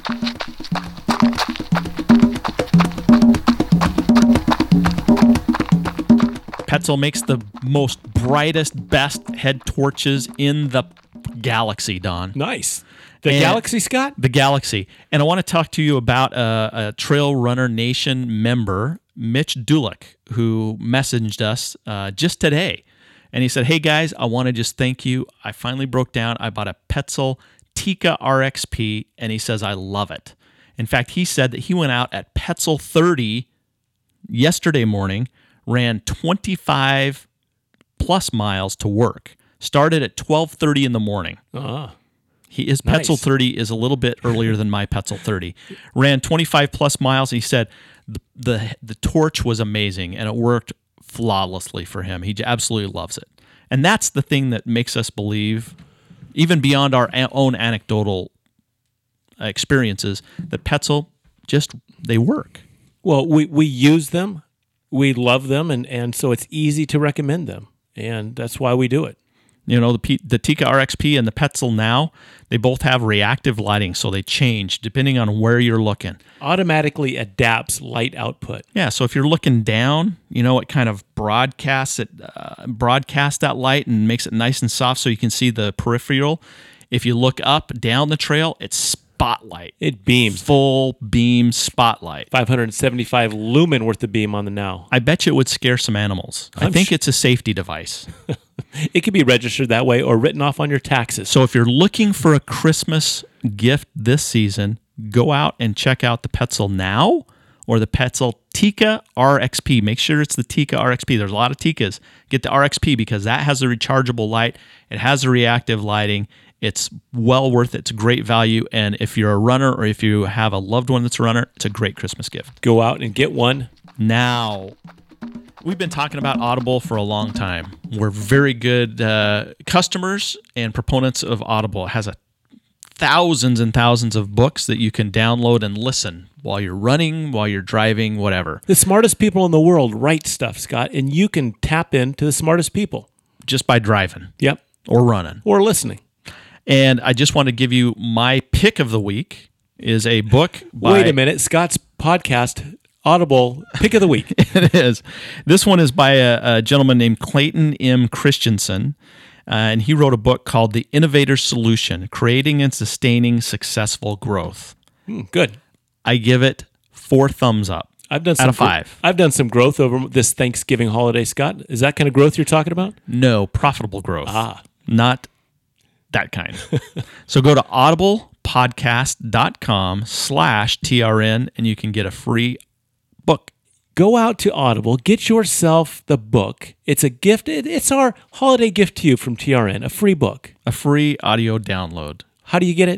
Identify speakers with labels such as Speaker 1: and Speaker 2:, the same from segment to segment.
Speaker 1: Petzl makes the most brightest, best head torches in the galaxy, Don.
Speaker 2: Nice. The Galaxy, Scott?
Speaker 1: The Galaxy. And I want to talk to you about a Trail Runner Nation member, Mitch Dulick, who messaged us just today. And he said, hey, guys, I want to just thank you. I finally broke down. I bought a Petzl Tika RXP, and he says, I love it. In fact, he said that he went out at Petzl 30 yesterday morning, ran 25 plus miles to work, started at 12:30 in the morning. His Petzl 30 is a little bit earlier than my Petzl 30. Ran 25 plus miles. He said the torch was amazing, and it worked flawlessly for him. He absolutely loves it. And that's the thing that makes us believe, even beyond our own anecdotal experiences, that Petzl they work.
Speaker 2: Well, we use them, we love them, and so it's easy to recommend them, and that's why we do it.
Speaker 1: You know, the Tika RXP and the Petzl now, they both have reactive lighting, so they change depending on where you're looking.
Speaker 2: Automatically adapts light output.
Speaker 1: Yeah, so if you're looking down, it kind of broadcasts that light and makes it nice and soft so you can see the peripheral. If you look up, down the trail, it's spotlight.
Speaker 2: It beams.
Speaker 1: Full beam spotlight.
Speaker 2: 575 lumen worth of beam on the now.
Speaker 1: I bet you it would scare some animals. I think it's a safety device.
Speaker 2: It could be registered that way or written off on your taxes.
Speaker 1: So if you're looking for a Christmas gift this season, go out and check out the Petzl Now or the Petzl Tika RXP. Make sure it's the Tika RXP. There's a lot of Tikas. Get the RXP because that has a rechargeable light. It has a reactive lighting. It's well worth it. It's a great value. And if you're a runner or if you have a loved one that's a runner, it's a great Christmas gift.
Speaker 2: Go out and get one
Speaker 1: now. We've been talking about Audible for a long time. We're very good customers and proponents of Audible. It has thousands and thousands of books that you can download and listen while you're running, while you're driving, whatever.
Speaker 2: The smartest people in the world write stuff, Scott, and you can tap into the smartest people.
Speaker 1: Just by driving.
Speaker 2: Yep.
Speaker 1: Or running.
Speaker 2: Or listening.
Speaker 1: And I just want to give you my pick of the week is a book by...
Speaker 2: Wait a minute. Scott's podcast... Audible pick of the week.
Speaker 1: It is. This one is by a gentleman named Clayton M. Christensen, and he wrote a book called The Innovator's Solution, Creating and Sustaining Successful Growth.
Speaker 2: Good.
Speaker 1: I give it 4 thumbs up out of 5.
Speaker 2: I've done some growth over this Thanksgiving holiday, Scott. Is that kind of growth you're talking about?
Speaker 1: No, profitable growth. Not that kind. So go to audiblepodcast.com/TRN, and you can get a free book.
Speaker 2: Go out to Audible, get yourself the book. It's a gift. It's our holiday gift to you from TRN, a free book.
Speaker 1: A free audio download.
Speaker 2: How do you get it?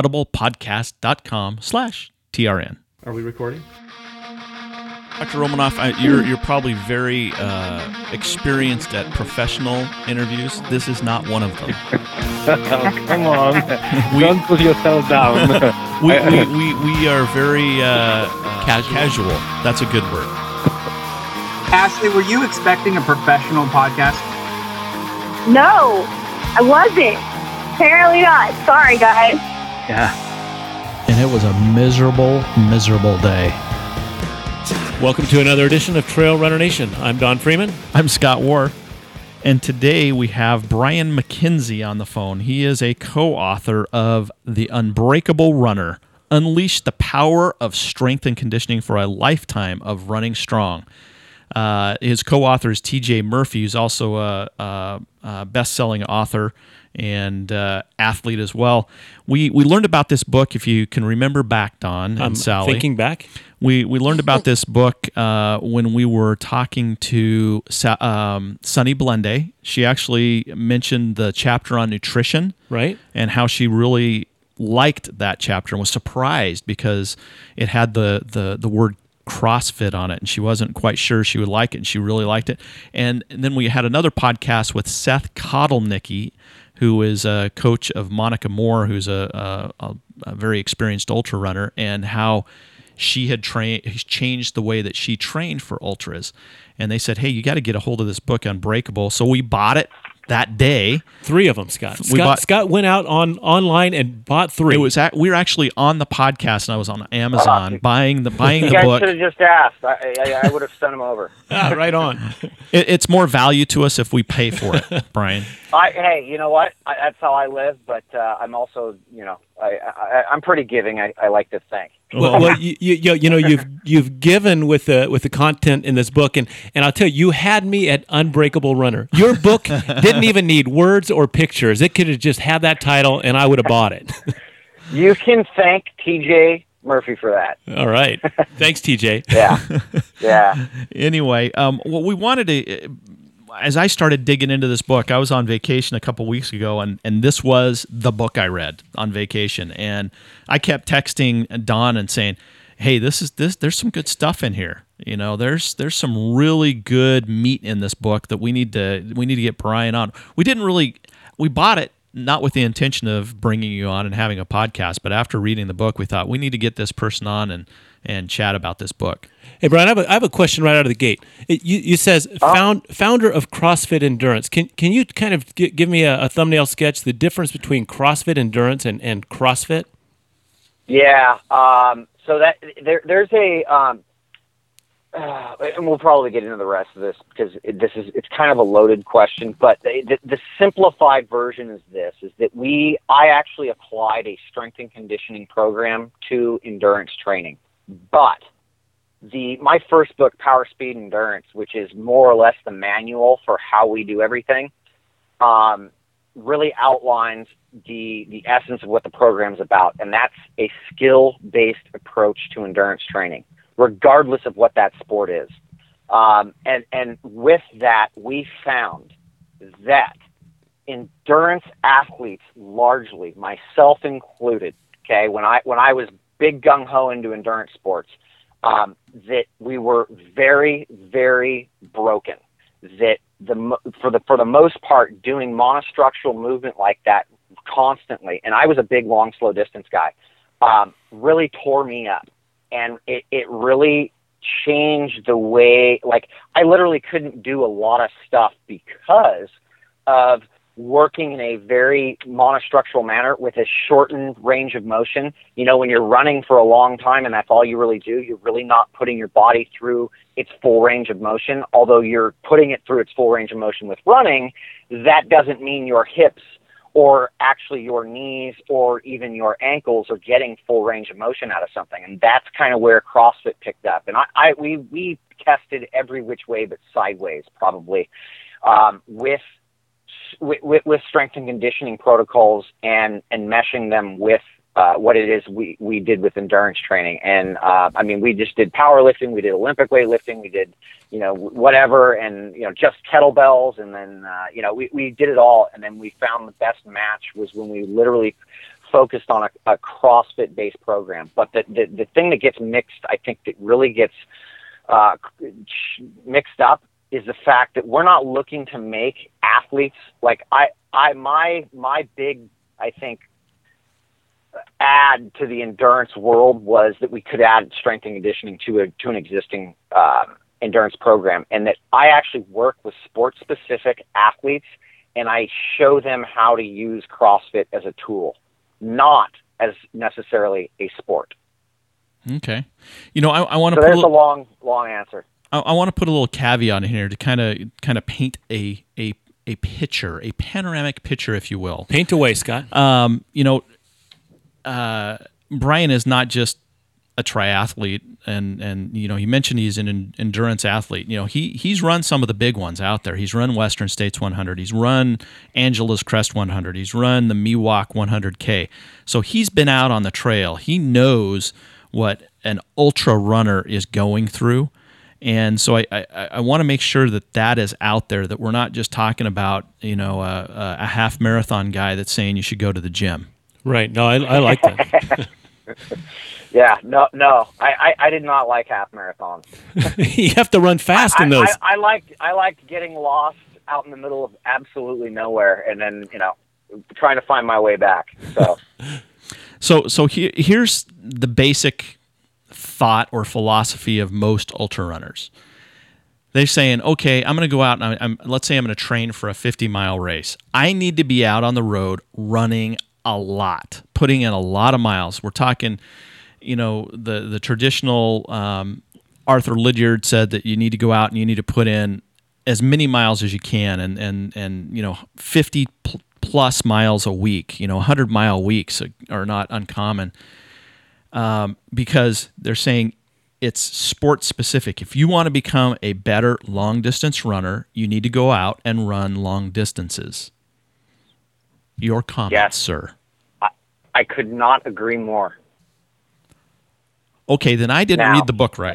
Speaker 1: audiblepodcast.com/TRN.
Speaker 2: Are we recording?
Speaker 1: Dr. Romanoff, you're probably very experienced at professional interviews. This is not one of them.
Speaker 3: Oh, come on. Don't put yourself down.
Speaker 1: we are very casual. That's a good word.
Speaker 4: Ashley, were you expecting a professional podcast?
Speaker 5: No, I wasn't. Apparently not. Sorry, guys.
Speaker 3: Yeah.
Speaker 1: And it was a miserable, miserable day.
Speaker 2: Welcome to another edition of Trail Runner Nation. I'm Don Freeman.
Speaker 1: I'm Scott Warr. And today we have Brian McKenzie on the phone. He is a co-author of The Unbreakable Runner, Unleash the Power of Strength and Conditioning for a Lifetime of Running Strong. His co-author is TJ Murphy, who's also a best-selling author and athlete as well. We learned about this book, if you can remember back, Don and Sally.
Speaker 2: Thinking back?
Speaker 1: We learned about this book when we were talking to Sunny Blende. She actually mentioned the chapter on nutrition,
Speaker 2: right?
Speaker 1: And how she really liked that chapter and was surprised because it had the word CrossFit on it, and she wasn't quite sure she would like it, and she really liked it. And then we had another podcast with Seth Kotelnicki, who is a coach of Monica Moore, who's a very experienced ultra runner, and how she had changed the way that she trained for ultras. And they said, hey, you got to get a hold of this book, Unbreakable. So we bought it, that day.
Speaker 2: 3 of them, Scott.
Speaker 1: We bought-
Speaker 2: Scott went out online and bought 3.
Speaker 1: We were actually on the podcast, and I was on Amazon buying the
Speaker 3: You
Speaker 1: the
Speaker 3: guys
Speaker 1: book.
Speaker 3: should have just asked. I would have sent them over.
Speaker 2: Right on.
Speaker 1: It's more value to us if we pay for it, Brian.
Speaker 3: Hey, you know what? That's how I live. But I'm also, I'm pretty giving. I like to think.
Speaker 2: Well, you've given with the content in this book, and I'll tell you, you had me at Unbreakable Runner. Your book didn't even need words or pictures; it could have just had that title, and I would have bought it.
Speaker 3: You can thank TJ Murphy for that.
Speaker 2: All right, thanks, TJ.
Speaker 3: Yeah.
Speaker 1: Anyway, what we wanted to, as I started digging into this book, I was on vacation a couple weeks ago, and this was the book I read on vacation, and I kept texting Don and saying, "Hey, there's some good stuff in here. There's some really good meat in this book that we need to get Brian on." We bought it not with the intention of bringing you on and having a podcast, but after reading the book, we thought we need to get this person on and chat about this book.
Speaker 2: Hey, Brian, I have a question right out of the gate. You says founder of CrossFit Endurance. Can you kind of give me a thumbnail sketch, the difference between CrossFit Endurance and CrossFit?
Speaker 3: Yeah. So that there's a, and we'll probably get into the rest of this because it's kind of a loaded question. But the simplified version is this: is that I actually applied a strength and conditioning program to endurance training, but my first book, Power, Speed, Endurance, which is more or less the manual for how we do everything, really outlines the essence of what the program's about, and that's a skill-based approach to endurance training, regardless of what that sport is. And with that, we found that endurance athletes, largely, myself included, okay, when I was big gung-ho into endurance sports, that we were very, very broken. That for the most part, doing monostructural movement like that constantly, and I was a big, long, slow distance guy, really tore me up, and it really changed the way. Like, I literally couldn't do a lot of stuff because of working in a very monostructural manner with a shortened range of motion. When you're running for a long time and that's all you really do, you're really not putting your body through its full range of motion. Although you're putting it through its full range of motion with running, that doesn't mean your hips or actually your knees or even your ankles are getting full range of motion out of something. And that's kind of where CrossFit picked up. And we tested every which way but sideways, probably, with strength and conditioning protocols and meshing them with what it is we did with endurance training. And we just did powerlifting, we did Olympic weightlifting, we did whatever, and just kettlebells, and then we did it all. And then we found the best match was when we literally focused on a CrossFit based program. But the thing that gets mixed, I think that really gets mixed up, is the fact that we're not looking to make athletes like my big, I think, add to the endurance world was that we could add strength and conditioning to an existing endurance program, and that I actually work with sport specific athletes and I show them how to use CrossFit as a tool, not as necessarily a sport.
Speaker 1: Okay. I want to
Speaker 3: put there's a long answer.
Speaker 1: I want to put a little caveat in here to kind of paint a picture, a panoramic picture, if you will.
Speaker 2: Paint away, Scott.
Speaker 1: Brian is not just a triathlete, and he mentioned he's an endurance athlete. He's run some of the big ones out there. He's run Western States 100. He's run Angela's Crest 100. He's run the Miwok 100K. So he's been out on the trail. He knows what an ultra runner is going through. And so I want to make sure that is out there, that we're not just talking about, a half marathon guy that's saying you should go to the gym.
Speaker 2: Right. No, I like that.
Speaker 3: Yeah. No. I did not like half marathons.
Speaker 2: You have to run fast in those.
Speaker 3: I liked getting lost out in the middle of absolutely nowhere, and then, trying to find my way back.
Speaker 1: So here's the basic thought or philosophy of most ultra runners. They're saying, okay, I'm going to go out and let's say I'm going to train for a 50-mile race. I need to be out on the road running a lot, putting in a lot of miles. We're talking, the traditional Arthur Lydiard said that you need to go out and you need to put in as many miles as you can, and 50 plus miles a week. 100-mile weeks are not uncommon, because they're saying it's sport specific. If you want to become a better long distance runner, you need to go out and run long distances. Your comments,
Speaker 3: Yes.
Speaker 1: sir.
Speaker 3: I could not agree more.
Speaker 1: Okay, then I didn't
Speaker 3: Now-
Speaker 1: read the book right.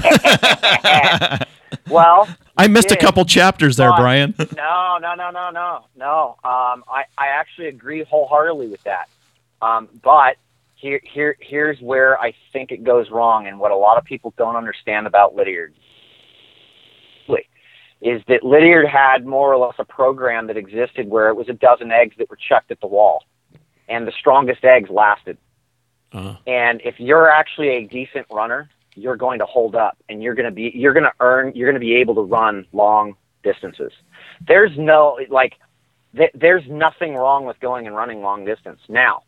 Speaker 3: Well,
Speaker 1: I missed a
Speaker 3: did,
Speaker 1: couple chapters there,
Speaker 3: but-
Speaker 1: Brian.
Speaker 3: No. I actually agree wholeheartedly with that. But here's where I think it goes wrong, and what a lot of people don't understand about Lydiard is that Lydiard had more or less a program that existed where it was a dozen eggs that were chucked at the wall, and the strongest eggs lasted.
Speaker 2: Uh-huh.
Speaker 3: And if you're actually a decent runner, you're going to hold up, and you're going to be able to run long distances. There's nothing wrong with going and running long distance. Now,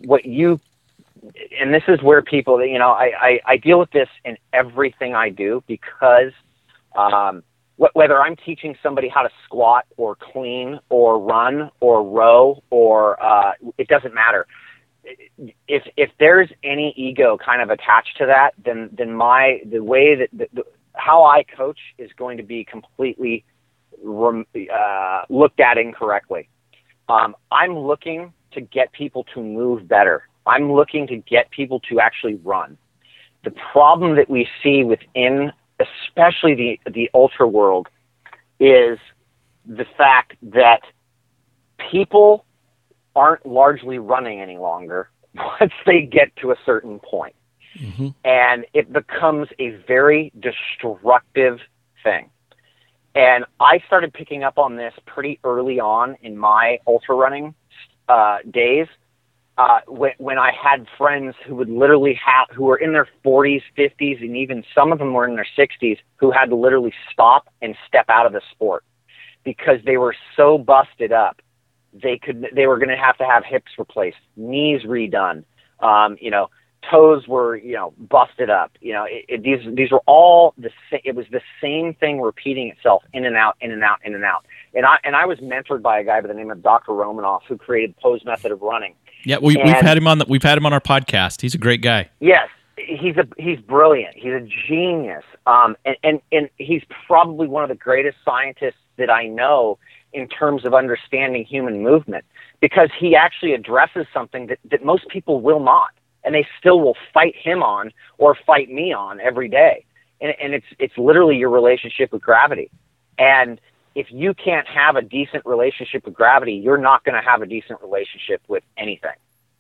Speaker 3: and this is where people, I deal with this in everything I do, because whether I'm teaching somebody how to squat or clean or run or row or it doesn't matter. If there's any ego kind of attached to that, then the way that how I coach is going to be completely looked at incorrectly. I'm looking to get people to move better. I'm looking to get people to actually run. The problem that we see within, especially the ultra world, is the fact that people aren't largely running any longer once they get to a certain point.
Speaker 2: Mm-hmm.
Speaker 3: And it becomes a very destructive thing. And I started picking up on this pretty early on in my ultra running days, when I had friends who would literally who were in their 40s, 50s, and even some of them were in their 60s, who had to literally stop and step out of the sport because they were so busted up. They were going to have hips replaced, knees redone, toes were, busted up. These were all it was the same thing repeating itself in and out, in and out, in and out. And I was mentored by a guy by the name of Dr. Romanoff, who created Poe's method of running.
Speaker 1: Yeah, we've had him on our podcast. He's a great guy.
Speaker 3: Yes, he's brilliant. He's a genius. And he's probably one of the greatest scientists that I know in terms of understanding human movement, because he actually addresses something that most people will not, and they still will fight him on or fight me on every day. And it's literally your relationship with gravity. And if you can't have a decent relationship with gravity, you're not going to have a decent relationship with anything.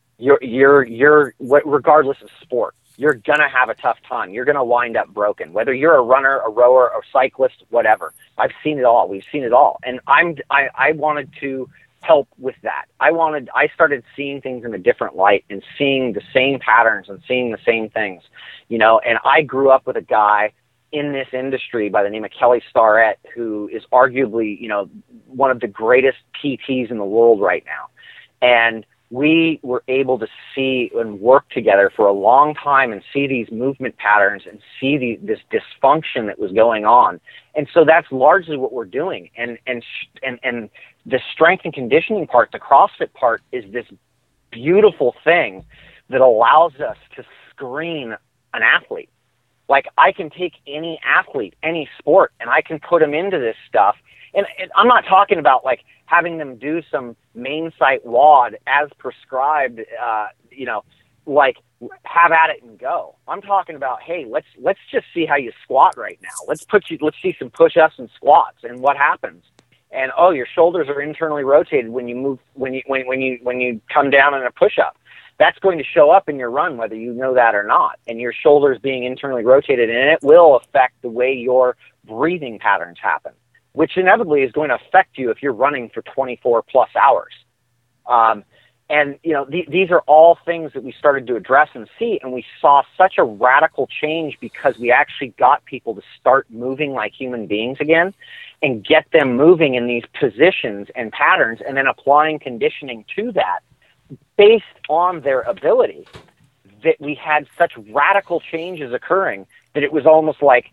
Speaker 3: Regardless of sport, you're going to have a tough time. You're going to wind up broken, whether you're a runner, a rower, a cyclist, whatever. I've seen it all. We've seen it all. And I wanted to help with that. I started seeing things in a different light and seeing the same patterns and seeing the same things, and I grew up with a guy in this industry by the name of Kelly Starrett, who is arguably, one of the greatest PTs in the world right now. And we were able to see and work together for a long time and see these movement patterns and see this dysfunction that was going on. And so that's largely what we're doing. And the strength and conditioning part, the CrossFit part, is this beautiful thing that allows us to screen an athlete. Like, I can take any athlete, any sport, and I can put them into this stuff. And I'm not talking about like having them do some main site WOD as prescribed, like have at it and go. I'm talking about, hey, let's just see how you squat right now. Let's see some push-ups and squats and what happens. And your shoulders are internally rotated when you move, when you come down in a push-up. That's going to show up in your run, whether you know that or not. And your shoulders being internally rotated, and it will affect the way your breathing patterns happen, which inevitably is going to affect you if you're running for 24 plus hours. And, these are all things that we started to address and see, and we saw such a radical change because we actually got people to start moving like human beings again and get them moving in these positions and patterns and then applying conditioning to that based on their ability, that we had such radical changes occurring that it was almost like,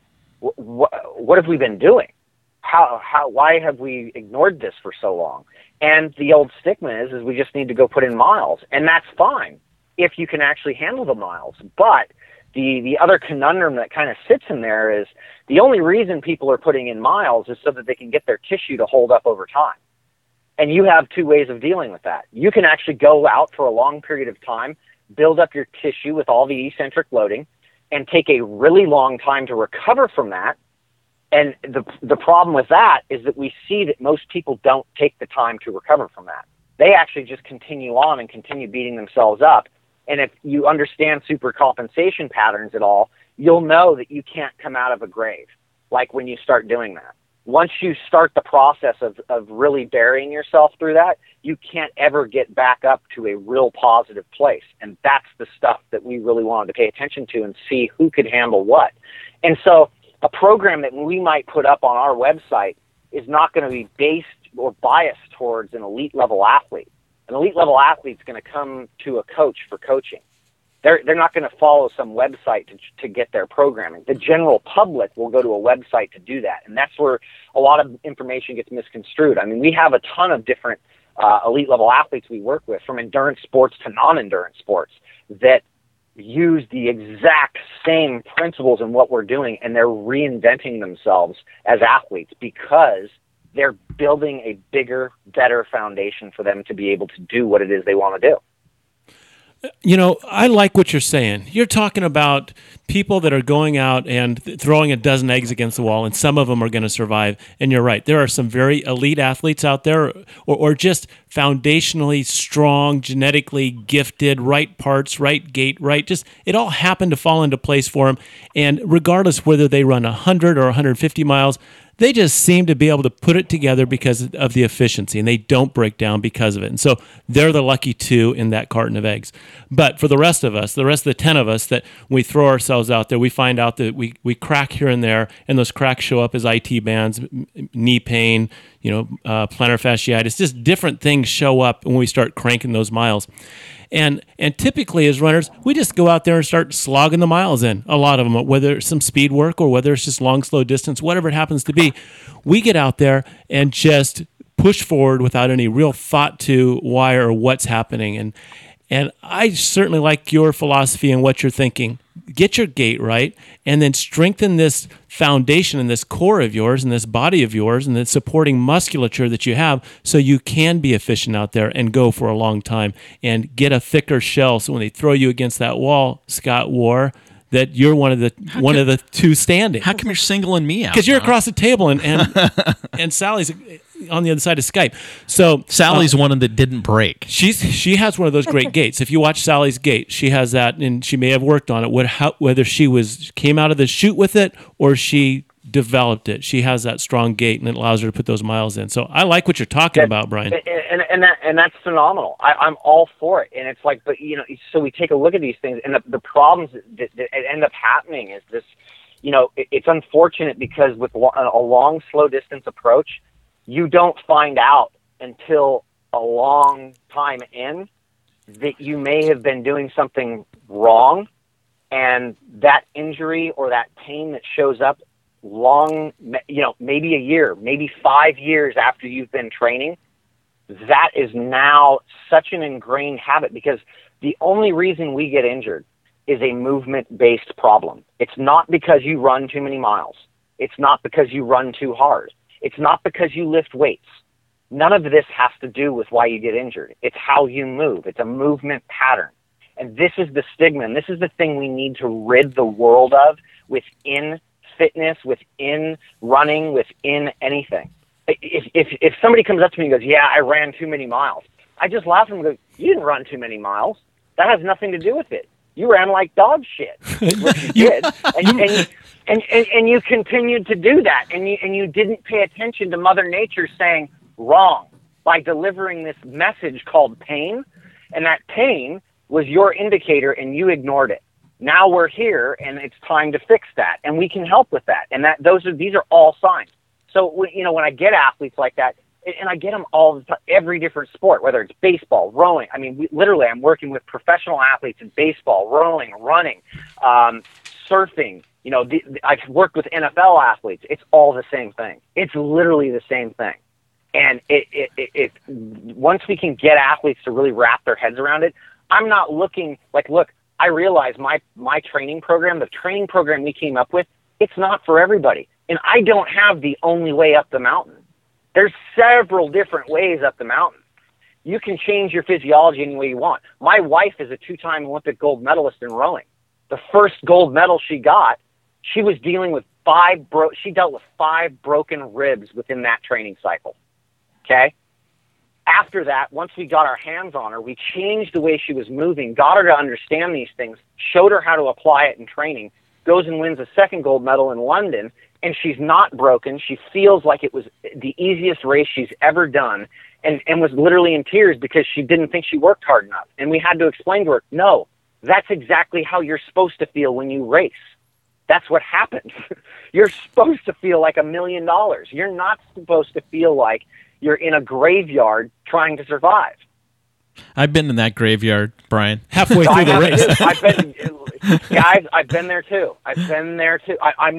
Speaker 3: what have we been doing? Why have we ignored this for so long? And the old stigma is we just need to go put in miles, and that's fine if you can actually handle the miles. But the other conundrum that kind of sits in there is the only reason people are putting in miles is so that they can get their tissue to hold up over time. And you have two ways of dealing with that. You can actually go out for a long period of time, build up your tissue with all the eccentric loading, and take a really long time to recover from that. And the problem with that is that we see that most people don't take the time to recover from that. They actually just continue on and continue beating themselves up. And if you understand supercompensation patterns at all, you'll know that you can't come out of a grave like when you start doing that. Once you start the process of really burying yourself through that, you can't ever get back up to a real positive place. And that's the stuff that we really wanted to pay attention to and see who could handle what. And so a program that we might put up on our website is not going to be based or biased towards an elite level athlete. An elite level athlete's going to come to a coach for coaching. They're not going to follow some website to get their programming. The general public will go to a website to do that, and that's where a lot of information gets misconstrued. I mean, we have a ton of different elite level athletes we work with, from endurance sports to non-endurance sports, that use the exact same principles in what we're doing, and they're reinventing themselves as athletes because they're building a bigger, better foundation for them to be able to do what it is they want to do.
Speaker 2: I like what you're saying. You're talking about people that are going out and throwing a dozen eggs against the wall, and some of them are going to survive. And you're right. There are some very elite athletes out there, or just foundationally strong, genetically gifted, right parts, right gait, right. Just it all happened to fall into place for them. And regardless whether they run 100 or 150 miles, they just seem to be able to put it together because of the efficiency, and they don't break down because of it. And so they're the lucky two in that carton of eggs. But for the rest of us, the rest of the 10 of us, that when we throw ourselves out there, we find out that we crack here and there, and those cracks show up as IT bands, knee pain, plantar fasciitis, just different things show up when we start cranking those miles. And typically as runners, we just go out there and start slogging the miles in, a lot of them, whether it's some speed work or whether it's just long, slow distance, whatever it happens to be. We get out there and just push forward without any real thought to why or what's happening. And I certainly like your philosophy and what you're thinking. Get your gait right, and then strengthen this foundation and this core of yours and this body of yours and the supporting musculature that you have, so you can be efficient out there and go for a long time and get a thicker shell. So when they throw you against that wall, Scott War, that you're one of the two standing.
Speaker 1: How come you're singling me out?
Speaker 2: Because you're across the table and Sally's on the other side of Skype. So
Speaker 1: Sally's one that didn't break.
Speaker 2: She has one of those great gaits. If you watch Sally's gait, she has that, and she may have worked on it. Whether she came out of the chute with it or she developed it, she has that strong gait, and it allows her to put those miles in. So I like what you're talking about, Brian.
Speaker 3: And that's phenomenal. I'm all for it. And it's like, but so we take a look at these things, and the problems that end up happening is this. It's unfortunate because with a long, slow distance approach, you don't find out until a long time in that you may have been doing something wrong, and that injury or that pain that shows up long, maybe a year, maybe 5 years after you've been training, that is now such an ingrained habit, because the only reason we get injured is a movement-based problem. It's not because you run too many miles. It's not because you run too hard. It's not because you lift weights. None of this has to do with why you get injured. It's how you move. It's a movement pattern. And this is the stigma, and this is the thing we need to rid the world of within fitness, within running, within anything. If somebody comes up to me and goes, yeah, I ran too many miles, I just laugh and go, you didn't run too many miles. That has nothing to do with it. You ran like dog shit. What you did. And you continued to do that, and you didn't pay attention to Mother Nature saying wrong by delivering this message called pain. And that pain was your indicator and you ignored it. Now we're here and it's time to fix that, and we can help with that. And these are all signs. So when I get athletes like that, and I get them all the time, every different sport, whether it's baseball, rowing. I mean, literally, I'm working with professional athletes in baseball, rowing, running, surfing. I've worked with NFL athletes. It's all the same thing. It's literally the same thing. And it once we can get athletes to really wrap their heads around it, I'm not looking like, look, I realize my training program, the training program we came up with, it's not for everybody. And I don't have the only way up the mountain. There's several different ways up the mountain. You can change your physiology any way you want. My wife is a 2-time Olympic gold medalist in rowing. The first gold medal she got, she was dealing with she dealt with 5 broken ribs within that training cycle. Okay? After that, once we got our hands on her, we changed the way she was moving, got her to understand these things, showed her how to apply it in training, goes and wins a 2nd gold medal in London, and she's not broken. She feels like it was the easiest race she's ever done, and was literally in tears because she didn't think she worked hard enough. And we had to explain to her, no, that's exactly how you're supposed to feel when you race. That's what happens. You're supposed to feel like $1 million. You're not supposed to feel like you're in a graveyard trying to survive.
Speaker 1: I've been in that graveyard, Brian.
Speaker 2: Halfway through the race.
Speaker 3: I've been there too. I'm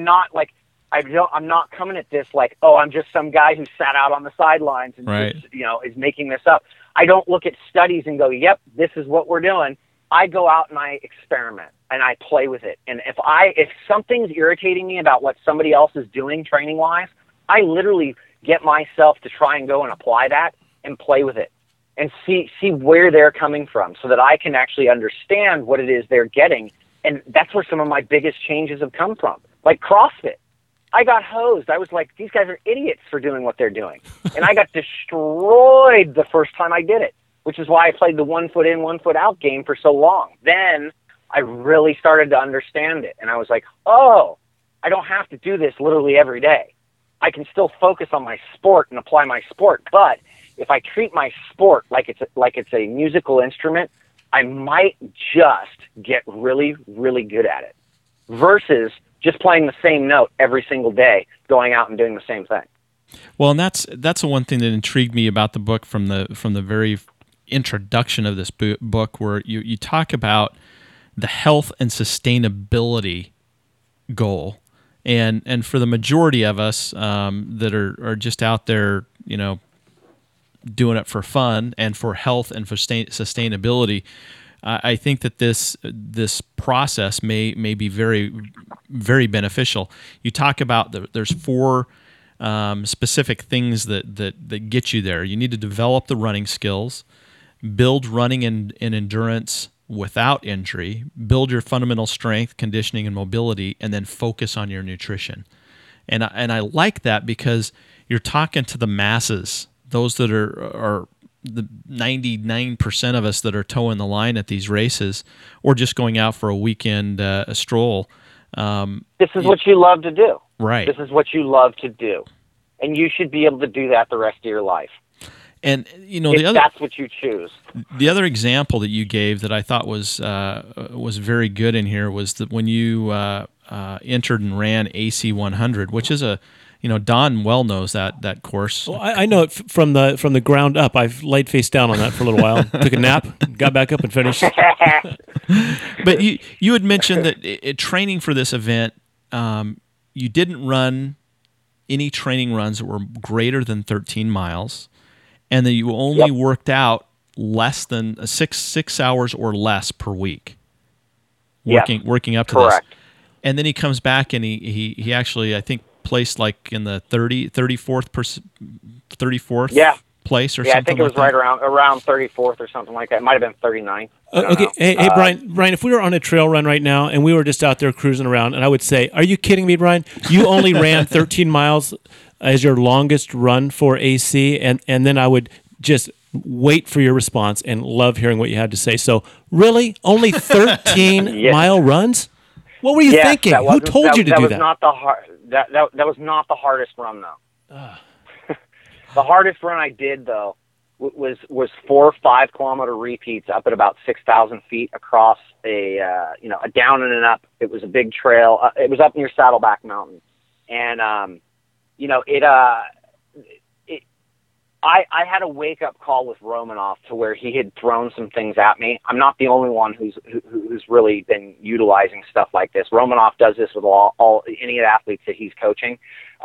Speaker 3: not coming at this like, oh, I'm just some guy who sat out on the sidelines and
Speaker 1: right.
Speaker 3: just, is making this up. I don't look at studies and go, yep, this is what we're doing. I go out and I experiment and I play with it. And if something's irritating me about what somebody else is doing training wise, I literally get myself to try and go and apply that and play with it and see where they're coming from so that I can actually understand what it is they're getting. And that's where some of my biggest changes have come from. Like CrossFit. I got hosed. I was like, these guys are idiots for doing what they're doing. And I got destroyed the first time I did it, which is why I played the 1 foot in, 1 foot out game for so long. Then I really started to understand it. And I was like, oh, I don't have to do this literally every day. I can still focus on my sport and apply my sport. But if I treat my sport like it's a musical instrument, I might just get really, really good at it versus just playing the same note every single day, going out and doing the same thing.
Speaker 1: Well, and that's the one thing that intrigued me about the book from the very introduction of this book, where you talk about the health and sustainability goal. And for the majority of us that are just out there, doing it for fun and for health and for sustainability, I think that this process may be very, very beneficial. You talk about there's 4 specific things that get you there. You need to develop the running skills, build running and endurance without injury, build your fundamental strength, conditioning, and mobility, and then focus on your nutrition. And I like that because you're talking to the masses, those that are the 99% of us that are towing the line at these races, or just going out for a weekend a stroll.
Speaker 3: This is what you love to do.
Speaker 1: Right.
Speaker 3: This is what you love to do. And you should be able to do that the rest of your life.
Speaker 1: And
Speaker 3: that's what you choose.
Speaker 1: The other example that you gave that I thought was very good in here was that when you entered and ran AC 100, which is Don well knows that course.
Speaker 2: Well, I know it from the ground up. I've laid face down on that for a little while, took a nap, got back up and finished.
Speaker 1: But you had mentioned that training for this event, you didn't run any training runs that were greater than 13 miles. And that you only worked out less than 6 hours or less per week, working up to
Speaker 3: Correct.
Speaker 1: this. And then he comes back and he actually, I think, placed like in the 34th place or something.
Speaker 3: Yeah, I think it was
Speaker 1: like
Speaker 3: right around 34th or something like that. It might have been 39th.
Speaker 2: Okay, hey Brian, if we were on a trail run right now and we were just out there cruising around, and I would say, are you kidding me, Brian? You only ran 13 miles as your longest run for AC, and then I would just wait for your response and love hearing what you had to say. So really, only 13 mile runs? What were you thinking? Who told you to do that?
Speaker 3: That was not the hardest run, though. The hardest run I did, though, was 4 or 5 kilometer repeats up at about 6,000 feet across a down and an up. It was a big trail. It was up near Saddleback Mountain, and I had a wake up call with Romanoff to where he had thrown some things at me. I'm not the only one who's really been utilizing stuff like this. Romanoff does this with any of the athletes that he's coaching.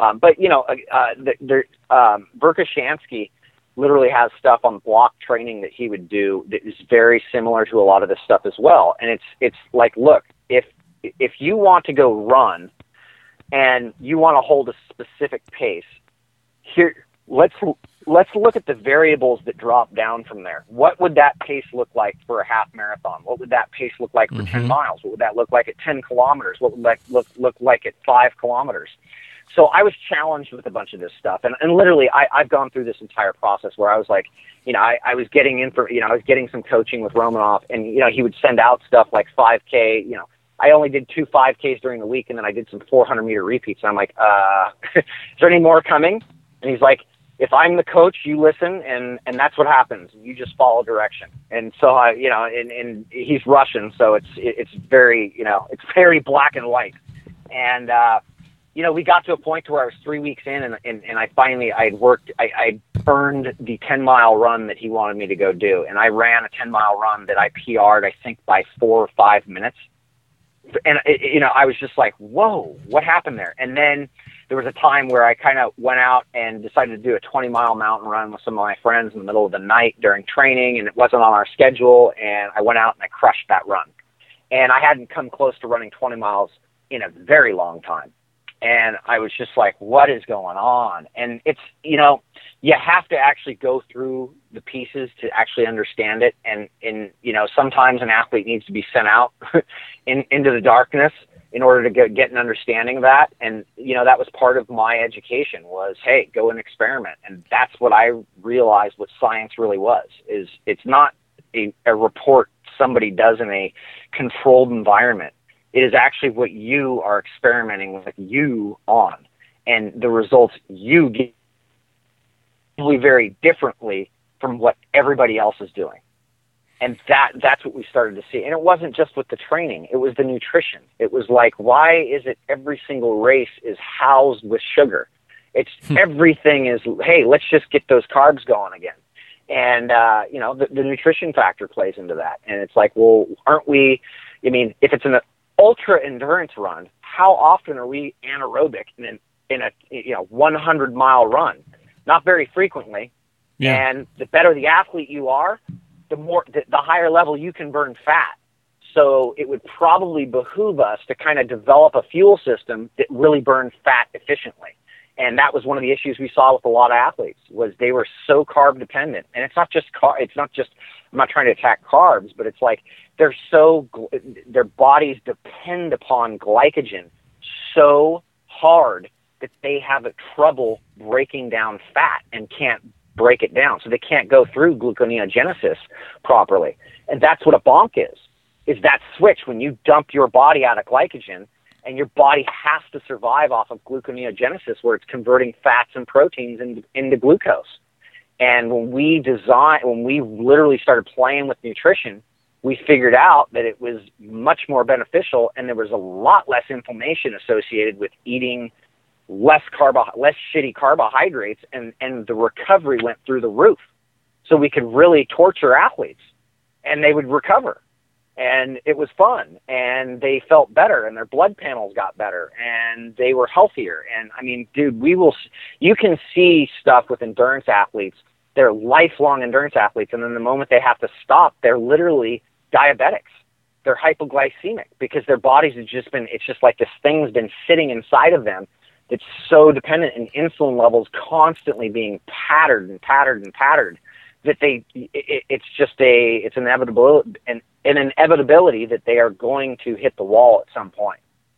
Speaker 3: Verkhoshansky literally has stuff on block training that he would do that is very similar to a lot of this stuff as well. And it's like, look, if you want to go run and you want to hold a specific pace, here, let's look at the variables that drop down from there. What would that pace look like for a half marathon? What would that pace look like for 10 miles? What would that look like at 10 kilometers? What would that look like at 5 kilometers? So I was challenged with a bunch of this stuff. And literally, I've gone through this entire process where I was like, I was getting I was getting some coaching with Romanoff, and, he would send out stuff like 5K. I only did 2 5Ks during the week, and then I did some 400-meter repeats. And I'm like, is there any more coming? And he's like, if I'm the coach, you listen, and that's what happens. You just follow direction. And so and he's Russian, so it's very, it's very black and white. And, we got to a point where I was 3 weeks in, and I earned the 10-mile run that he wanted me to go do. And I ran a 10-mile run that I PR'd, I think, by 4 or 5 minutes. And, I was just like, whoa, what happened there? And then there was a time where I kind of went out and decided to do a 20-mile mountain run with some of my friends in the middle of the night during training, and it wasn't on our schedule, and I went out and I crushed that run. And I hadn't come close to running 20 miles in a very long time. And I was just like, what is going on? And it's, you have to actually go through the pieces to actually understand it. And sometimes an athlete needs to be sent out into the darkness in order to get an understanding of that. And, that was part of my education was, hey, go and experiment. And that's what I realized what science really was, is it's not a report somebody does in a controlled environment. It is actually what you are experimenting with you on, and the results you get very differently from what everybody else is doing. And that's what we started to see. And it wasn't just with the training, it was the nutrition. It was like, why is it every single race is housed with sugar? It's everything is, hey, let's just get those carbs going again. And, the nutrition factor plays into that. And it's like, well, aren't we, if it's an ultra endurance run, how often are we anaerobic in a 100-mile run? Not very frequently. Yeah. And the better the athlete you are, the higher level you can burn fat. So it would probably behoove us to kind of develop a fuel system that really burns fat efficiently. And that was one of the issues we saw with a lot of athletes, was they were so carb dependent. And it's not just I'm not trying to attack carbs, but it's like their bodies depend upon glycogen so hard that they have trouble breaking down fat and can't break it down. So they can't go through gluconeogenesis properly. And that's what a bonk is that switch when you dump your body out of glycogen, and your body has to survive off of gluconeogenesis, where it's converting fats and proteins into glucose. And when we literally started playing with nutrition, we figured out that it was much more beneficial, and there was a lot less inflammation associated with eating less shitty carbohydrates, and the recovery went through the roof. So we could really torture athletes, and they would recover. And it was fun, and they felt better, and their blood panels got better, and they were healthier. And I mean, dude, you can see stuff with endurance athletes. They're lifelong endurance athletes, and then the moment they have to stop, they're literally diabetics. They're hypoglycemic because their bodies have it's just like this thing's been sitting inside of them that's so dependent, and insulin levels constantly being pattered that it's an inevitability that they are going to hit the wall at some point.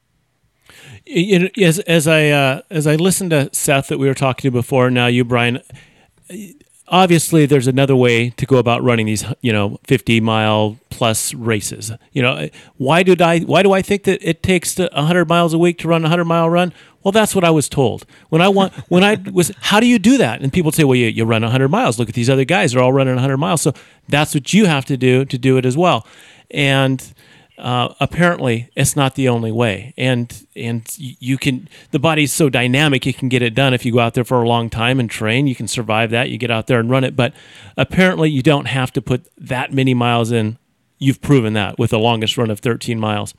Speaker 2: As I listened to Seth that we were talking to before, now you, Brian, obviously there's another way to go about running these 50-mile plus races. Why do I think that it takes 100 miles a week to run a 100-mile run? Well, that's what I was told. How do you do that? And people would say, well, you run 100 miles. Look at these other guys. They're all running 100 miles. So that's what you have to do it as well. And apparently it's not the only way. And you can, the body's so dynamic, you can get it done if you go out there for a long time and train. You can survive that. You get out there and run it. But apparently you don't have to put that many miles in. You've proven that with the longest run of 13 miles.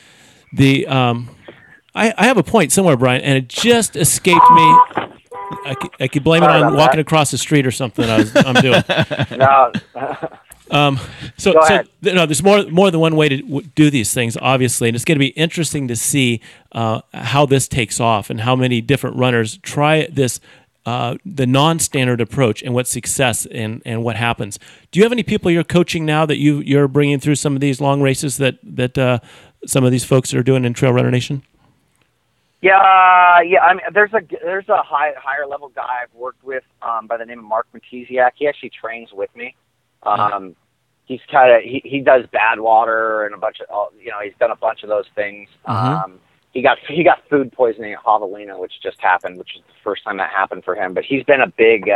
Speaker 2: I have a point somewhere, Brian, and it just escaped me. I could blame it on walking across the street or something I'm doing.
Speaker 3: No.
Speaker 2: There's more than one way to do these things, obviously, and it's going to be interesting to see how this takes off and how many different runners try this, the non-standard approach, and what success and what happens. Do you have any people you're coaching now that you're bringing through some of these long races that some of these folks are doing in Trail Runner Nation?
Speaker 3: Yeah. I mean, there's a higher level guy I've worked with by the name of Mark Matisiak. He actually trains with me. He's he does Badwater and a bunch of, he's done a bunch of those things. He got food poisoning at Javelina, which just happened, which is the first time that happened for him. But he's been a big.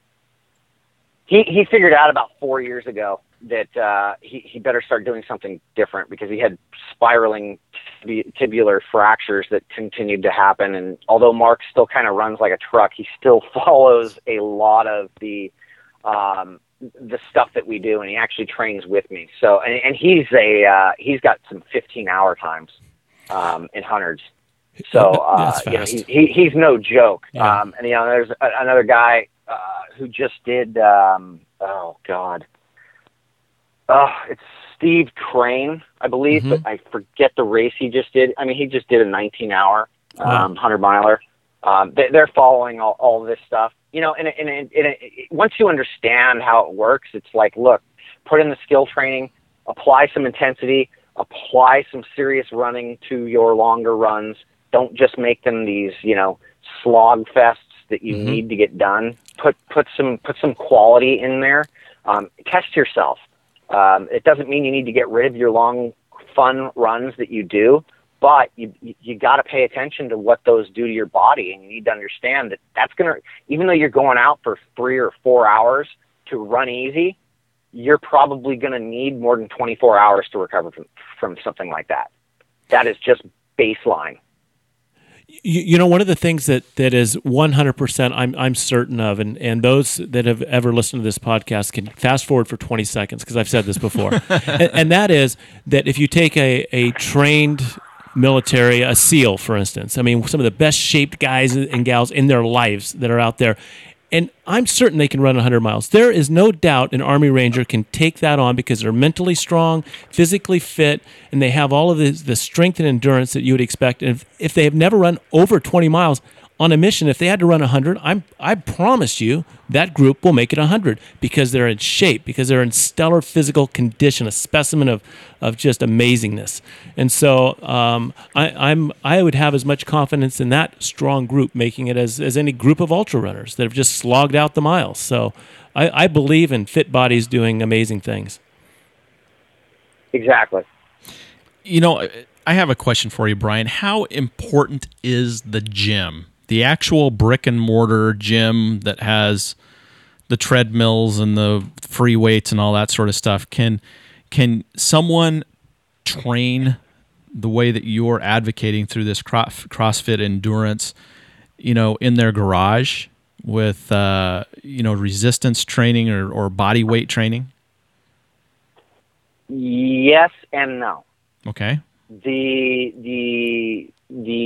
Speaker 3: He figured out about 4 years ago that he better start doing something different because he had spiraling tibular fractures that continued to happen. And although Mark still kind of runs like a truck, he still follows a lot of the stuff that we do, and he actually trains with me. So, and he's got some 15-hour times in hundreds. So, he's no joke.
Speaker 2: Yeah.
Speaker 3: And there's another guy who just did. It's Steve Crane, I believe, but I forget the race he just did. I mean, he just did a 19-hour 100-miler. They're following all this stuff, and once you understand how it works, it's like, look, put in the skill training, apply some intensity, apply some serious running to your longer runs. Don't just make them these, slog fests that you need to get done. Put some quality in there. Test yourself. It doesn't mean you need to get rid of your long, fun runs that you do, but you got to pay attention to what those do to your body, and you need to understand that that's going to, even though you're going out for 3 or 4 hours to run easy, you're probably going to need more than 24 hours to recover from something like that. That is just baseline.
Speaker 2: One of the things that is 100% I'm certain of, and those that have ever listened to this podcast can fast forward for 20 seconds because I've said this before, and that is that if you take a trained military, a SEAL, for instance, I mean, some of the best shaped guys and gals in their lives that are out there, and I'm certain they can run 100 miles. There is no doubt an Army Ranger can take that on because they're mentally strong, physically fit, and they have all of the strength and endurance that you would expect. And if they have never run over 20 miles on a mission, if they had to run 100, I promise you that group will make it 100 because they're in shape, because they're in stellar physical condition, a specimen of just amazingness. And so I would have as much confidence in that strong group making it as any group of ultra runners that have just slogged out the miles. So I believe in fit bodies doing amazing things.
Speaker 3: Exactly.
Speaker 1: I have a question for you, Brian. How important is the gym? The actual brick and mortar gym that has the treadmills and the free weights and all that sort of stuff. Can someone train the way that you're advocating through this CrossFit endurance, in their garage with resistance training or body weight training?
Speaker 3: Yes and no.
Speaker 1: Okay.
Speaker 3: The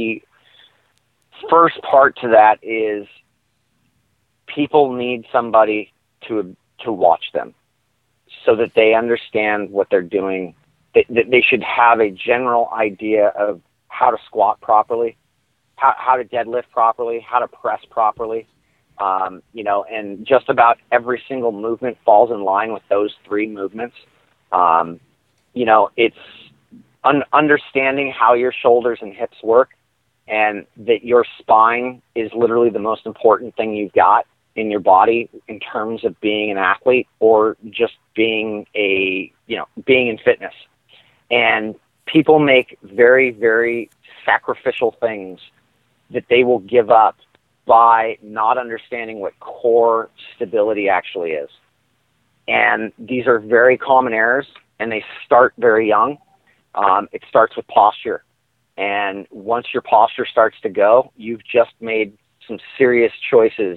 Speaker 3: first part to that is people need somebody to watch them so that they understand what they're doing. They should have a general idea of how to squat properly, how to deadlift properly, how to press properly, and just about every single movement falls in line with those 3 movements. It's understanding how your shoulders and hips work, and that your spine is literally the most important thing you've got in your body in terms of being an athlete or just being being in fitness. And people make very, very sacrificial things that they will give up by not understanding what core stability actually is. And these are very common errors, and they start very young. It starts with posture. And once your posture starts to go, you've just made some serious choices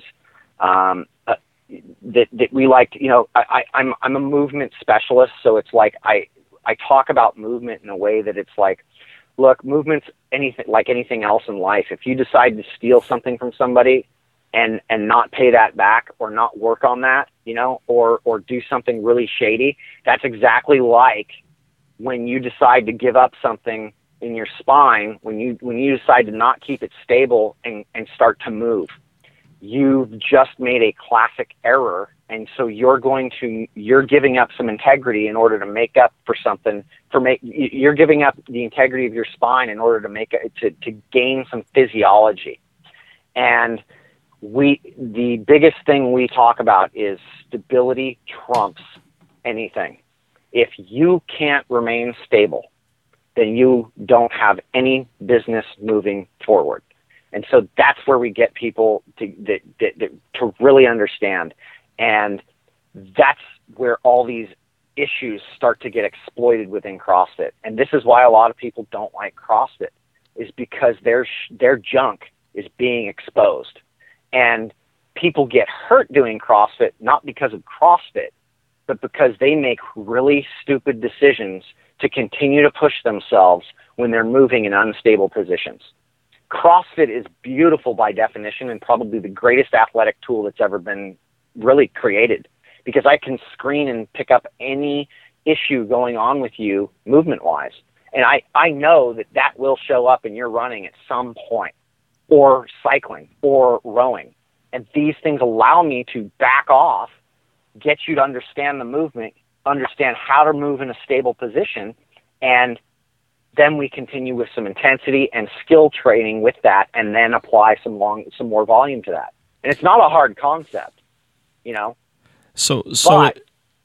Speaker 3: that we like. You know, I'm a movement specialist, so it's like I talk about movement in a way that it's like, look, movement's anything else in life. If you decide to steal something from somebody and not pay that back, or not work on that, you know, or do something really shady, that's exactly like when you decide to give up something in your spine, when you decide to not keep it stable and start to move. You've just made a classic error, and so you're giving up some integrity in order to make up for something. You're giving up the integrity of your spine in order to gain some physiology. And the biggest thing we talk about is stability trumps anything. If you can't remain stable, then you don't have any business moving forward. And so that's where we get people to really understand. And that's where all these issues start to get exploited within CrossFit. And this is why a lot of people don't like CrossFit, is because their junk is being exposed. And people get hurt doing CrossFit, not because of CrossFit, but because they make really stupid decisions to continue to push themselves when they're moving in unstable positions. CrossFit is beautiful by definition, and probably the greatest athletic tool that's ever been really created, because I can screen and pick up any issue going on with you movement-wise. And I know that will show up in your running at some point, or cycling, or rowing. And these things allow me to back off, get you to understand the movement, understand how to move in a stable position, and then we continue with some intensity and skill training with that, and then apply some more volume to that. And it's not a hard concept, you know.
Speaker 1: So
Speaker 3: but,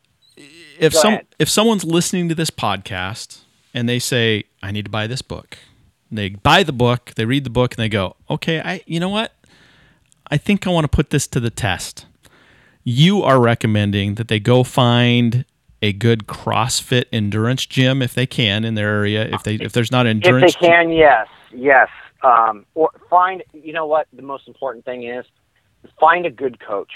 Speaker 1: if someone's listening to this podcast and they say, I need to buy this book, they buy the book, they read the book, and they go, okay, you know what? I think I want to put this to the test. You are recommending that they go find a good CrossFit endurance gym if they can in their area. If there's not endurance,
Speaker 3: if they can, yes. Or find. You know what? The most important thing is find a good coach,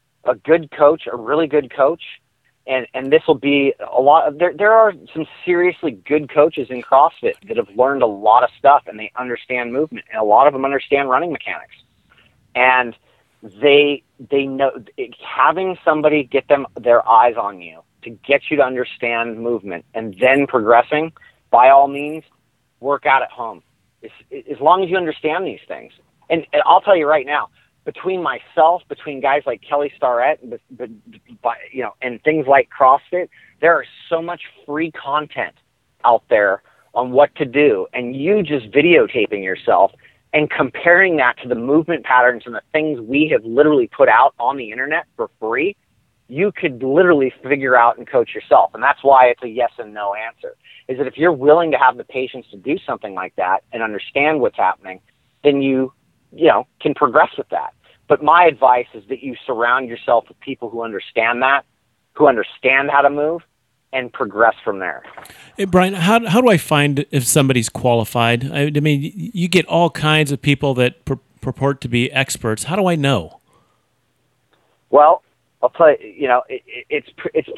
Speaker 3: a really good coach, and this will be a lot. There are some seriously good coaches in CrossFit that have learned a lot of stuff, and they understand movement, and a lot of them understand running mechanics, and they know, having somebody get their eyes on you to get you to understand movement and then progressing, by all means, work out at home. As long as you understand these things. And I'll tell you right now, between guys like Kelly Starrett, and things like CrossFit, there is so much free content out there on what to do. And you just videotaping yourself and comparing that to the movement patterns and the things we have literally put out on the internet for free, you could literally figure out and coach yourself. And that's why it's a yes and no answer, is that if you're willing to have the patience to do something like that and understand what's happening, then you can progress with that. But my advice is that you surround yourself with people who understand that, who understand how to move, and progress from there.
Speaker 2: Hey, Brian, how do I find if somebody's qualified? I mean, you get all kinds of people that purport to be experts. How do I know?
Speaker 3: Well, I'll tell you, it's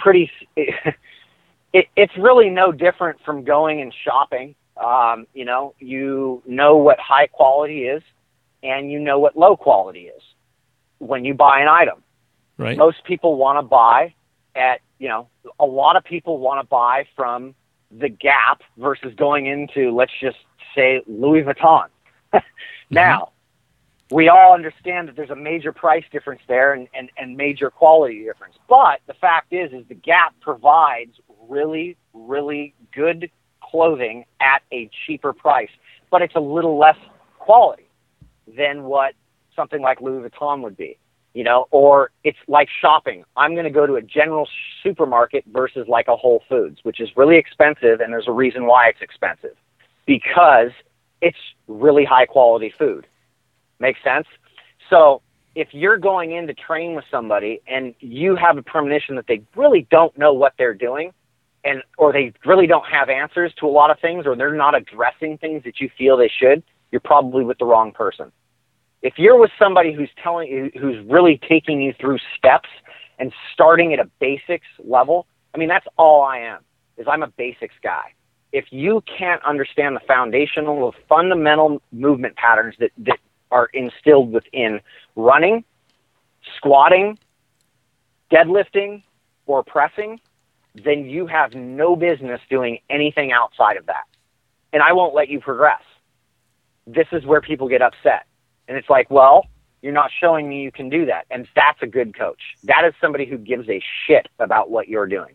Speaker 3: really no different from going and shopping. You know what high quality is, and you know what low quality is when you buy an item.
Speaker 2: Right.
Speaker 3: Most people want to buy a lot of people want to buy from the Gap versus going into, let's just say, Louis Vuitton. Now, we all understand that there's a major price difference there and major quality difference. But the fact is the Gap provides really, really good clothing at a cheaper price. But it's a little less quality than what something like Louis Vuitton would be. Or it's like shopping. I'm going to go to a general supermarket versus like a Whole Foods, which is really expensive, and there's a reason why it's expensive. Because it's really high quality food. Make sense? So if you're going in to train with somebody and you have a premonition that they really don't know what they're doing, or they really don't have answers to a lot of things, or they're not addressing things that you feel they should, you're probably with the wrong person. If you're with somebody who's really taking you through steps and starting at a basics level, I mean, that's all I am, is I'm a basics guy. If you can't understand the fundamental movement patterns that are instilled within running, squatting, deadlifting, or pressing, then you have no business doing anything outside of that. And I won't let you progress. This is where people get upset. And it's like, well, you're not showing me you can do that. And that's a good coach. That is somebody who gives a shit about what you're doing.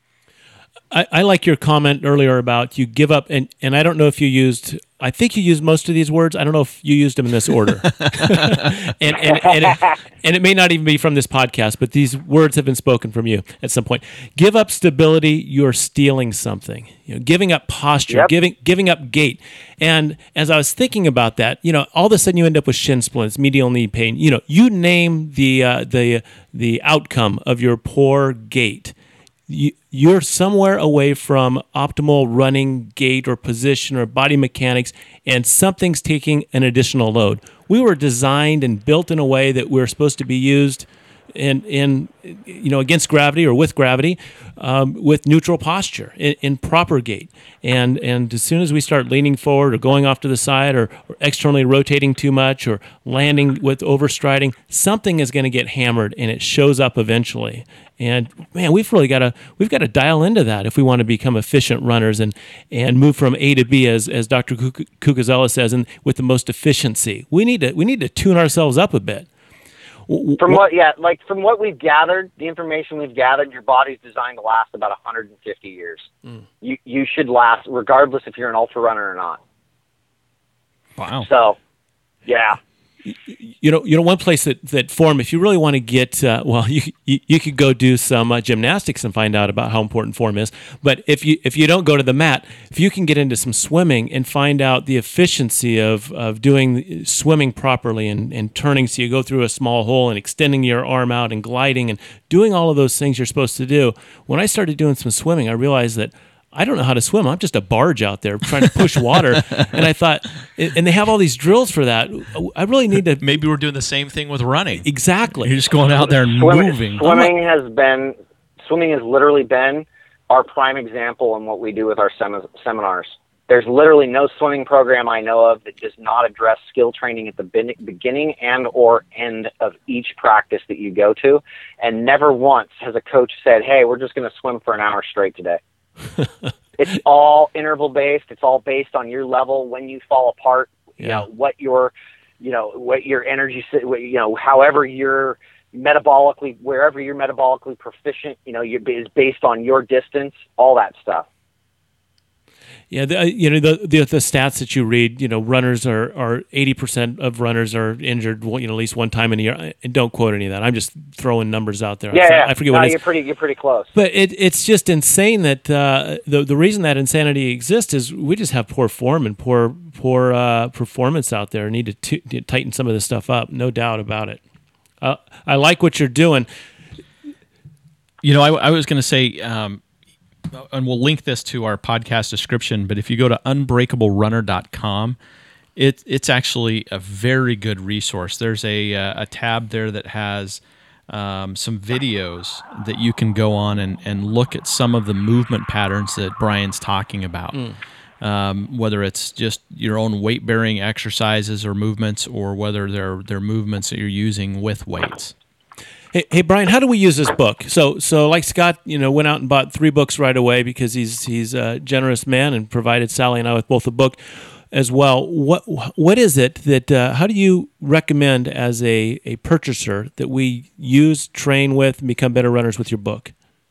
Speaker 2: I like your comment earlier about you give up, and I don't know if I think you used most of these words. I don't know if you used them in this order. and it may not even be from this podcast, but these words have been spoken from you at some point. Give up stability, you're stealing something. Giving up posture,
Speaker 3: Yep.
Speaker 2: giving up gait. And as I was thinking about that, all of a sudden you end up with shin splints, medial knee pain. You name the outcome of your poor gait. You're somewhere away from optimal running gait or position or body mechanics, and something's taking an additional load. We were designed and built in a way that we're supposed to be used in against gravity or with gravity, with neutral posture, in proper gait. And as soon as we start leaning forward or going off to the side or externally rotating too much or landing with overstriding, something is going to get hammered, and it shows up eventually. And man, we've got to dial into that if we want to become efficient runners and move from A to B, as Dr. Cucuzella says, and with the most efficiency. We need to tune ourselves up a bit.
Speaker 3: From what we've gathered, the information we've gathered, your body's designed to last about 150 years. You should last regardless if you're an ultra runner or not.
Speaker 1: Wow.
Speaker 3: So, yeah.
Speaker 2: One place that form, if you really want to get, you could go do some gymnastics and find out about how important form is. But if you don't go to the mat, if you can get into some swimming and find out the efficiency of doing swimming properly and turning, so you go through a small hole and extending your arm out and gliding and doing all of those things you're supposed to do. When I started doing some swimming, I realized that I don't know how to swim. I'm just a barge out there trying to push water. And I thought, and they have all these drills for that. I really need to.
Speaker 1: Maybe we're doing the same thing with running.
Speaker 2: Exactly.
Speaker 1: You're just going out there and moving.
Speaker 3: Swimming has literally been our prime example in what we do with our seminars. There's literally no swimming program I know of that does not address skill training at the beginning and or end of each practice that you go to. And never once has a coach said, hey, we're just going to swim for an hour straight today. It's all interval based. It's all based on your level, when you fall apart, what your energy, however you're wherever you're metabolically proficient, is based on your distance, all that stuff.
Speaker 2: Yeah, the stats that you read, runners are 80% of runners are injured, at least one time in a year. And don't quote any of that. I'm just throwing numbers out there. I forget what it is.
Speaker 3: You're pretty close.
Speaker 2: But it's just insane that the reason that insanity exists is we just have poor form and poor performance out there. Need to tighten some of this stuff up, no doubt about it. I like what you're doing.
Speaker 1: I was going to say. And we'll link this to our podcast description, but if you go to unbreakablerunner.com, it's actually a very good resource. There's a tab there that has some videos that you can go on and look at some of the movement patterns that Brian's talking about. Whether it's just your own weight-bearing exercises or movements, or whether they're movements that you're using with weights.
Speaker 2: Hey Brian, how do we use this book? So like Scott, went out and bought 3 books right away because he's a generous man and provided Sally and I with both a book as well. What is it that how do you recommend as a purchaser that we use, train with, and become better runners with your book?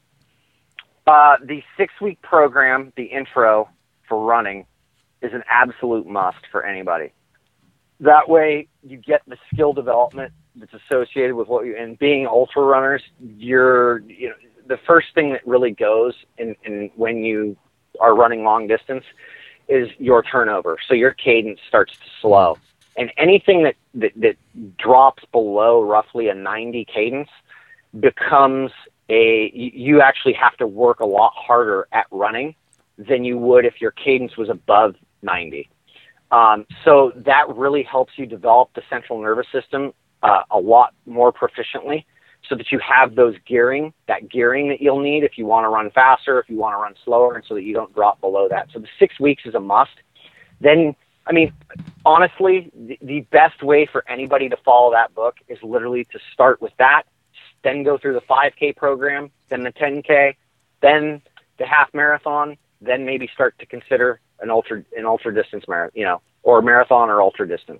Speaker 3: The 6-week program, the intro for running, is an absolute must for anybody. That way you get the skill development that's associated with and being ultra runners. The first thing that really goes in when you are running long distance is your turnover. So your cadence starts to slow. And anything that drops below roughly a 90 cadence becomes you actually have to work a lot harder at running than you would if your cadence was above 90. So that really helps you develop the central nervous system a lot more proficiently, so that you have that gearing that you'll need if you want to run faster, if you want to run slower, and so that you don't drop below that. So the 6 weeks is a must. Then, I mean, honestly, the best way for anybody to follow that book is literally to start with that, then go through the 5K program, then the 10K, then the half marathon, then maybe start to consider an ultra distance marathon, or marathon or ultra distance.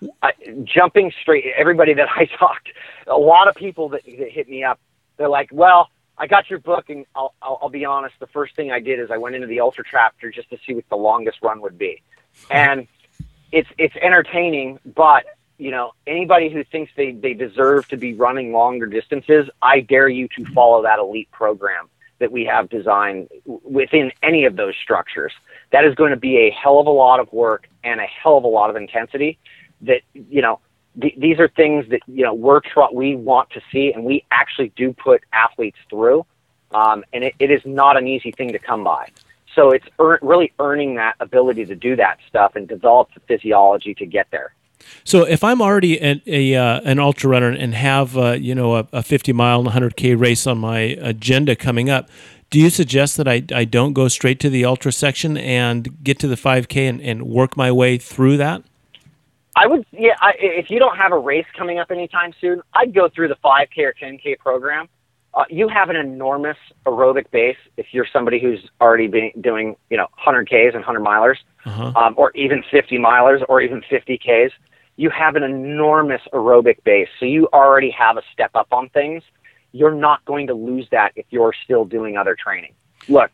Speaker 3: Jumping straight, everybody that I talked, a lot of people that hit me up, they're like, well, I got your book, and I'll be honest, the first thing I did is I went into the ultra chapter just to see what the longest run would be. And it's entertaining, but anybody who thinks they deserve to be running longer distances, I dare you to follow that elite program that we have designed within any of those structures. That is going to be a hell of a lot of work and a hell of a lot of intensity that, these are things that, we want to see, and we actually do put athletes through. And it is not an easy thing to come by. So it's really earning that ability to do that stuff and develop the physiology to get there.
Speaker 2: So if I'm already an ultra runner and have a 50-mile and 100K race on my agenda coming up, do you suggest that I don't go straight to the ultra section and get to the 5K and work my way through that?
Speaker 3: I would, if you don't have a race coming up anytime soon, I'd go through the 5K or 10K program. You have an enormous aerobic base if you're somebody who's already been doing 100Ks and 100-milers, or even 50-milers or even 50Ks. You have an enormous aerobic base, so you already have a step up on things. You're not going to lose that if you're still doing other training. Look,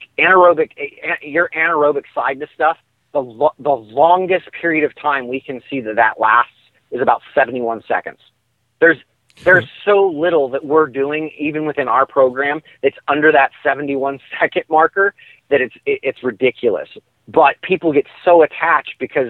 Speaker 3: your anaerobic side to stuff, the longest period of time we can see that lasts is about 71 seconds. There's so little that we're doing, even within our program, that's under that 71-second marker that it's ridiculous. But people get so attached because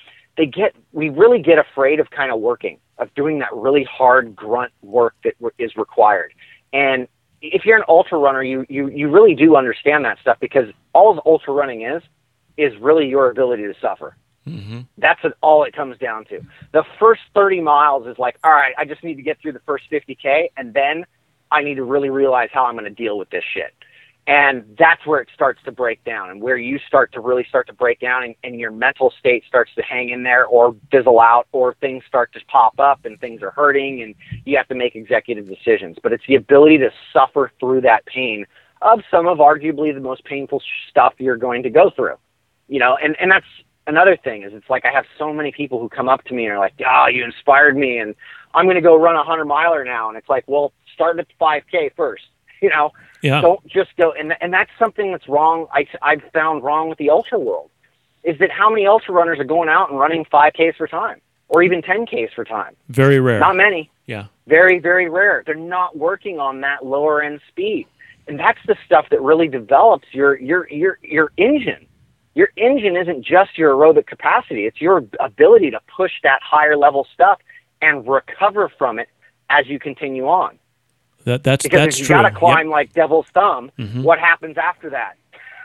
Speaker 3: we really get afraid of kind of working, of doing that really hard grunt work that is required. And if you're an ultra runner, you really do understand that stuff, because all ultra running is really your ability to suffer. Mm-hmm. That's all it comes down to. The first 30 miles is like, all right, I just need to get through the first 50K, and then I need to really realize how I'm going to deal with this shit. And that's where it starts to break down, and where you start to break down, and your mental state starts to hang in there or fizzle out, or things start to pop up and things are hurting and you have to make executive decisions. But it's the ability to suffer through that pain of some of arguably the most painful stuff you're going to go through. And that's another thing, is it's like I have so many people who come up to me and are like, oh, you inspired me, and I'm going to go run a 100-miler now. And it's like, well, start at the 5K first, Yeah. Don't just go, and that's something that's wrong. I've found wrong with the ultra world, is that how many ultra runners are going out and running 5Ks for time, or even 10Ks for time?
Speaker 2: Very rare.
Speaker 3: Not many.
Speaker 2: Yeah.
Speaker 3: Very, very rare. They're not working on that lower end speed, and that's the stuff that really develops your engine. Your engine isn't just your aerobic capacity; it's your ability to push that higher level stuff and recover from it as you continue on.
Speaker 2: That's
Speaker 3: if you got to climb like Devil's Thumb,
Speaker 2: mm-hmm.
Speaker 3: What happens after that?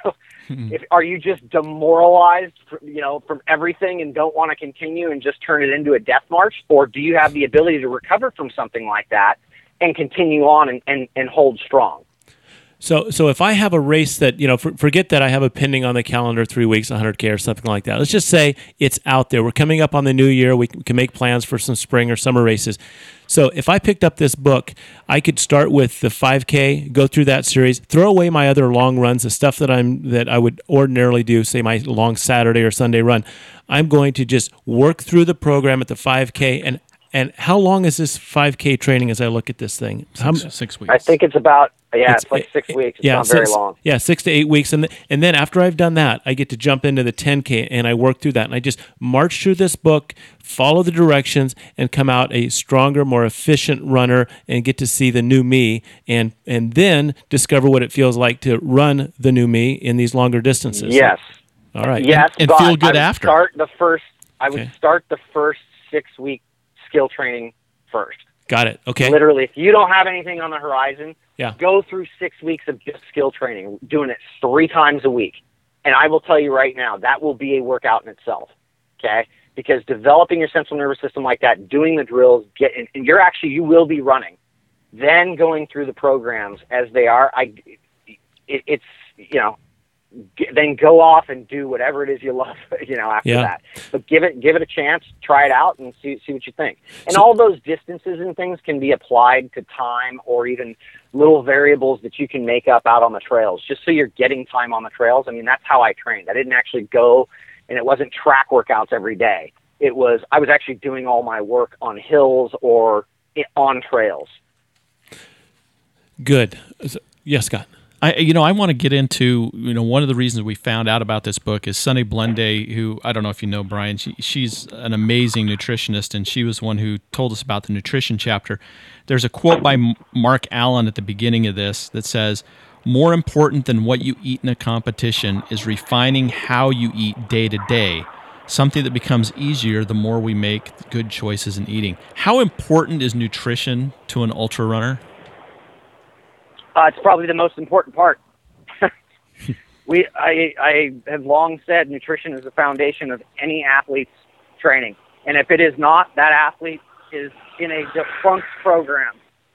Speaker 3: Are you just demoralized, from everything and don't want to continue and just turn it into a death march? Or do you have the ability to recover from something like that and continue on and hold strong?
Speaker 2: So if I have a race that, forget that I have a pending on the calendar 3 weeks, 100K or something like that. Let's just say it's out there. We're coming up on the new year. We can make plans for some spring or summer races. So if I picked up this book, I could start with the 5K, go through that series, throw away my other long runs, the stuff that I would ordinarily do, say my long Saturday or Sunday run. I'm going to just work through the program at the 5K. And how long is this 5K training as I look at this thing?
Speaker 1: 6 weeks.
Speaker 3: I think it's about, it's like 6 weeks. It's not very long.
Speaker 2: Yeah, 6 to 8 weeks. And then after I've done that, I get to jump into the 10K and I work through that. And I just march through this book, follow the directions, and come out a stronger, more efficient runner and get to see the new me and then discover what it feels like to run the new me in these longer distances.
Speaker 3: Yes.
Speaker 2: All right.
Speaker 3: Yes,
Speaker 1: and feel good after.
Speaker 3: I would start the first 6-week skill training first.
Speaker 2: Got it. Okay.
Speaker 3: Literally, if you don't have anything on the horizon,
Speaker 2: Yeah.
Speaker 3: go through 6 weeks of just skill training, doing it 3 times a week. And I will tell you right now, that will be a workout in itself, okay? Because developing your central nervous system like that, doing the drills, and you will be running. Then going through the programs as they are, it's then go off and do whatever it is you love, after that. But give it a chance, try it out, and see what you think. And all those distances and things can be applied to time or even little variables that you can make up out on the trails, just so you're getting time on the trails. I mean, that's how I trained. I didn't actually go, and it wasn't track workouts every day. I was actually doing all my work on hills on trails.
Speaker 2: Good. Yes, Scott.
Speaker 1: I want to get into, one of the reasons we found out about this book is Sunny Blunday, who, I don't know if you know, Brian, she's an amazing nutritionist, and she was one who told us about the nutrition chapter. There's a quote by Mark Allen at the beginning of this that says, "More important than what you eat in a competition is refining how you eat day to day, something that becomes easier the more we make good choices in eating." How important is nutrition to an ultra runner?
Speaker 3: It's probably the most important part. I have long said nutrition is the foundation of any athlete's training. And if it is not, that athlete is in a defunct program.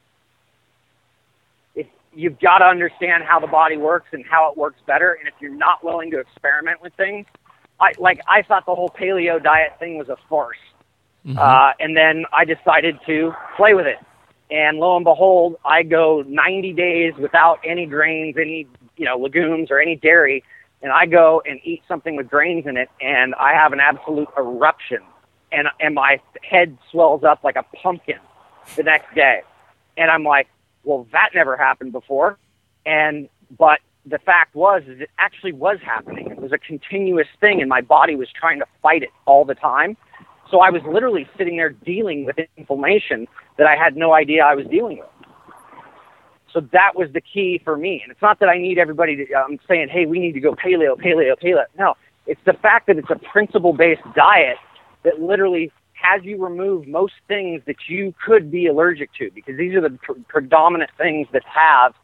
Speaker 3: You've got to understand how the body works and how it works better. And if you're not willing to experiment with things, I thought the whole paleo diet thing was a farce. Mm-hmm. And then I decided to play with it. And lo and behold, I go 90 days without any grains, any legumes or any dairy, and I go and eat something with grains in it, and I have an absolute eruption, and my head swells up like a pumpkin the next day. And I'm like, well, that never happened before. But the fact is it actually was happening. It was a continuous thing, and my body was trying to fight it all the time. So I was literally sitting there dealing with inflammation that I had no idea I was dealing with. So that was the key for me. And it's not that I need everybody to, saying, hey, we need to go paleo. No, it's the fact that it's a principle-based diet that literally has you remove most things that you could be allergic to, because these are the predominant things that have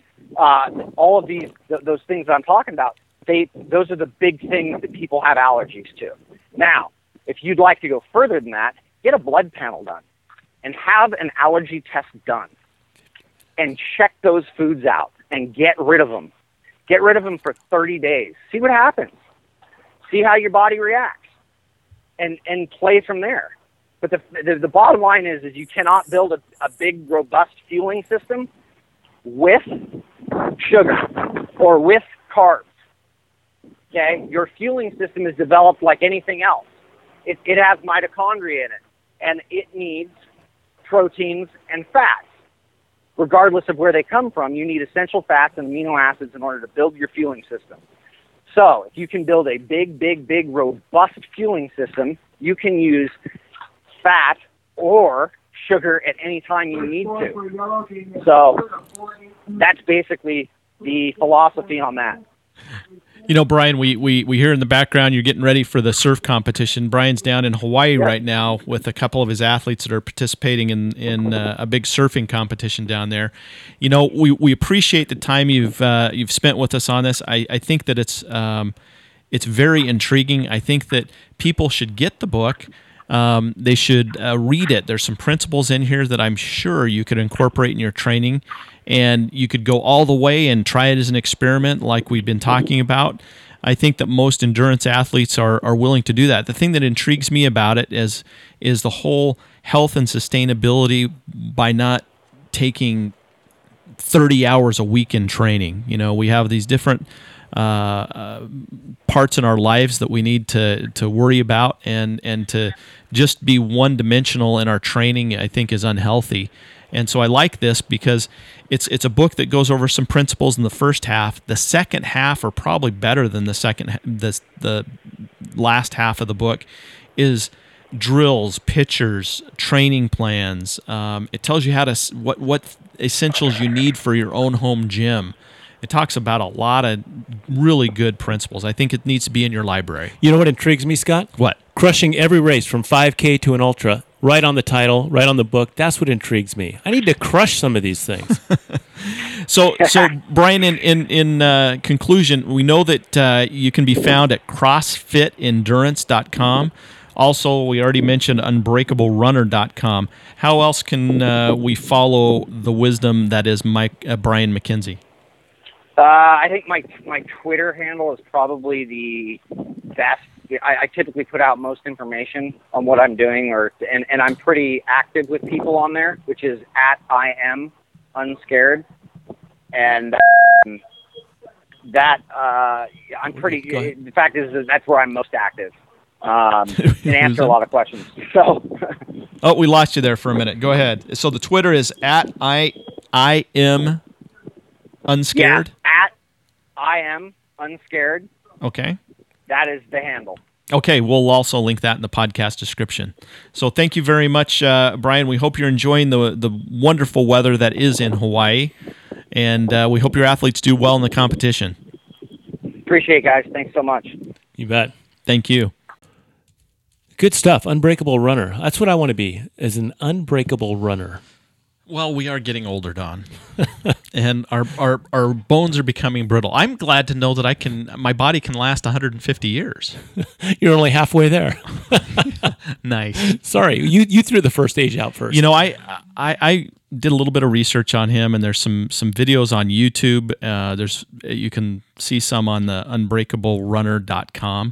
Speaker 3: all of those things that I'm talking about. Those are the big things that people have allergies to. Now, if you'd like to go further than that, get a blood panel done and have an allergy test done and check those foods out and get rid of them. Get rid of them for 30 days. See what happens. See how your body reacts and play from there. But the bottom line is you cannot build a big, robust fueling system with sugar or with carbs. Okay? Your fueling system is developed like anything else. It has mitochondria in it, and it needs proteins and fats. Regardless of where they come from, you need essential fats and amino acids in order to build your fueling system. So if you can build a big, robust fueling system, you can use fat or sugar at any time you need to. So that's basically the philosophy on that.
Speaker 1: Brian, we hear in the background you're getting ready for the surf competition. Brian's down in Hawaii right now with a couple of his athletes that are participating in a big surfing competition down there. We appreciate the time you've spent with us on this. I think that it's very intriguing. I think that people should get the book. They should read it. There's some principles in here that I'm sure you could incorporate in your training, and you could go all the way and try it as an experiment like we've been talking about. I think that most endurance athletes are willing to do that. The thing that intrigues me about it is the whole health and sustainability by not taking 30 hours a week in training. We have these different parts in our lives that we need to worry about, and to just be one-dimensional in our training, I think, is unhealthy. And so I like this because it's a book that goes over some principles in the first half. The second half are probably better than the last half of the book is drills, pictures, training plans. It tells you how to what essentials you need for your own home gym. It talks about a lot of really good principles. I think it needs to be in your library.
Speaker 2: You know what intrigues me, Scott?
Speaker 1: What?
Speaker 2: Crushing every race from 5K to an ultra, right on the title, right on the book. That's what intrigues me. I need to crush some of these things.
Speaker 1: So Brian, in conclusion, we know that you can be found at CrossFitEndurance.com. Also, we already mentioned UnbreakableRunner.com. How else can we follow the wisdom that is Brian McKenzie?
Speaker 3: I think my Twitter handle is probably the best. I typically put out most information on what I'm doing, and I'm pretty active with people on there, which is @IamUnscared. And that I'm pretty. The fact is that that's where I'm most active and answer a lot of questions. So.
Speaker 1: Oh, we lost you there for a minute. Go ahead. So the Twitter is @IamUnscared.
Speaker 3: Yeah, @IamUnscared.
Speaker 1: Okay.
Speaker 3: That is the handle.
Speaker 1: Okay, we'll also link that in the podcast description. So thank you very much, Brian. We hope you're enjoying the wonderful weather that is in Hawaii, and we hope your athletes do well in the competition.
Speaker 3: Appreciate it, guys. Thanks so much.
Speaker 2: You bet.
Speaker 1: Thank you.
Speaker 2: Good stuff. Unbreakable runner. That's what I want to be, as an unbreakable runner.
Speaker 1: Well, we are getting older, Don, and our bones are becoming brittle. I'm glad to know that my body can last 150 years.
Speaker 2: You're only halfway there.
Speaker 1: Nice.
Speaker 2: Sorry, you threw the first age out first.
Speaker 1: You know, I did a little bit of research on him, and there's some videos on YouTube. You can see some on the UnbreakableRunner.com.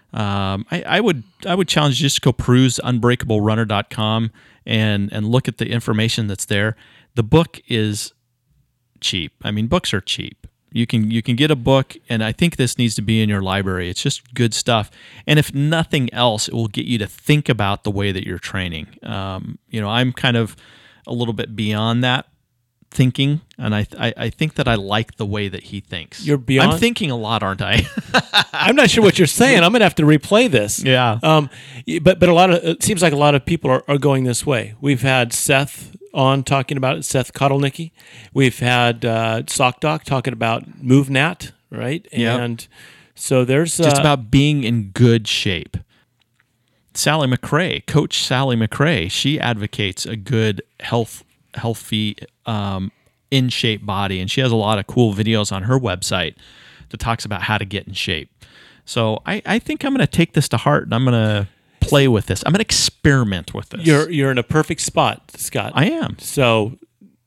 Speaker 1: I would challenge you just to go peruse UnbreakableRunner.com and look at the information that's there. The book is cheap. I mean, books are cheap. You can get a book, and I think this needs to be in your library. It's just good stuff. And if nothing else, it will get you to think about the way that you're training. I'm kind of a little bit beyond that thinking, and I think that I like the way that he thinks.
Speaker 2: You're beyond?
Speaker 1: I'm thinking a lot, aren't I?
Speaker 2: I'm not sure what you're saying. I'm going to have to replay this.
Speaker 1: Yeah.
Speaker 2: But it seems like a lot of people are going this way. We've had Seth on talking about it, Seth Kotelnicki. We've had Sock Doc talking about MoveNat, right?
Speaker 1: Yep.
Speaker 2: And so there's
Speaker 1: just about being in good shape. Sally McRae, Coach Sally McRae, she advocates a good healthy, in shape body, and she has a lot of cool videos on her website that talks about how to get in shape. So I think I'm going to take this to heart, and I'm going to play with this. I'm going to experiment with this.
Speaker 2: You're in a perfect spot, Scott.
Speaker 1: I am.
Speaker 2: So,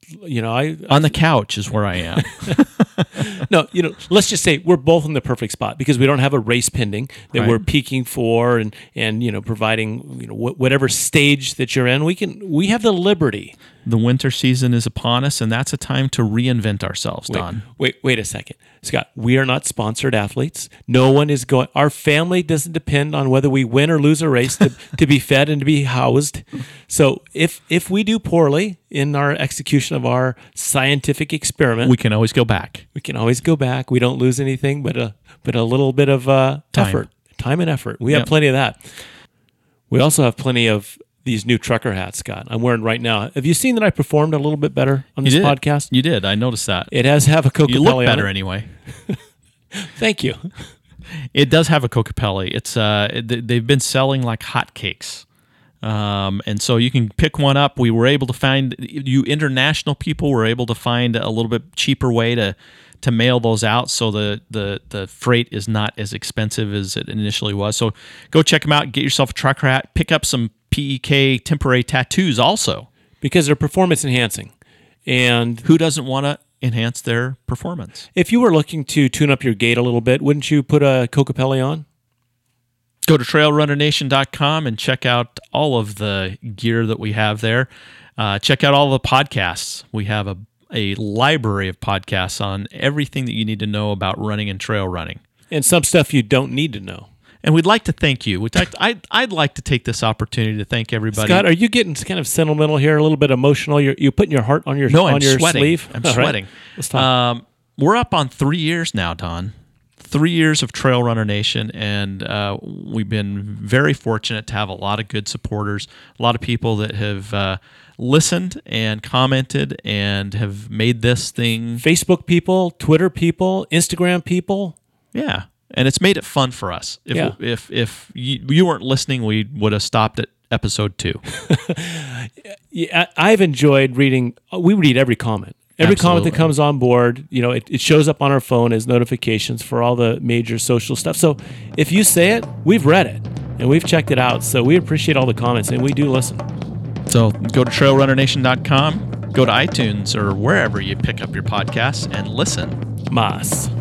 Speaker 1: on the couch is where I am.
Speaker 2: No, let's just say we're both in the perfect spot because we don't have a race pending that we're peaking for, and providing whatever stage that you're in. We have the liberty.
Speaker 1: The winter season is upon us, and that's a time to reinvent ourselves, Don.
Speaker 2: Wait a second, Scott. We are not sponsored athletes. No one is going. Our family doesn't depend on whether we win or lose a race to be fed and to be housed. So if we do poorly in our execution of our scientific experiment,
Speaker 1: we can always go back.
Speaker 2: We don't lose anything but a little bit of time and effort. We have plenty of that. We also have plenty of these new trucker hats, Scott. I'm wearing right now. Have you seen that I performed a little bit better on this podcast?
Speaker 1: You did. I noticed that.
Speaker 2: It has have a Kokopelli.
Speaker 1: You look better anyway.
Speaker 2: Thank you.
Speaker 1: It does have a Kokopelli. It's they've been selling like hotcakes. And so you can pick one up. We were able to find, you international people were able to find a little bit cheaper way to mail those out, so the freight is not as expensive as it initially was. So go check them out, get yourself a trucker hat, pick up some PEK temporary tattoos also.
Speaker 2: Because they're performance enhancing. And
Speaker 1: who doesn't want to enhance their performance?
Speaker 2: If you were looking to tune up your gait a little bit, wouldn't you put a Kokopelli on?
Speaker 1: Go to trailrunnernation.com and check out all of the gear that we have there. Check out all the podcasts. We have a library of podcasts on everything that you need to know about running and trail running.
Speaker 2: And some stuff you don't need to know.
Speaker 1: And we'd like to thank you. I'd like to take this opportunity to thank everybody.
Speaker 2: Scott, are you getting kind of sentimental here, a little bit emotional? You're putting your heart on your sleeve?
Speaker 1: I'm sweating.
Speaker 2: Right. Let's talk.
Speaker 1: We're up on 3 years now, Don. 3 years of Trail Runner Nation, and we've been very fortunate to have a lot of good supporters, a lot of people that have listened and commented and have made this thing.
Speaker 2: Facebook people, Twitter people, Instagram people.
Speaker 1: Yeah. And it's made it fun for us.
Speaker 2: Yeah.
Speaker 1: If you weren't listening, we would have stopped at episode 2.
Speaker 2: Yeah, I've enjoyed reading. We read every comment. Every comment that comes on board, it shows up on our phone as notifications for all the major social stuff. So if you say it, we've read it and we've checked it out. So we appreciate all the comments and we do listen.
Speaker 1: So go to trailrunnernation.com, go to iTunes or wherever you pick up your podcasts and listen.
Speaker 2: Mas.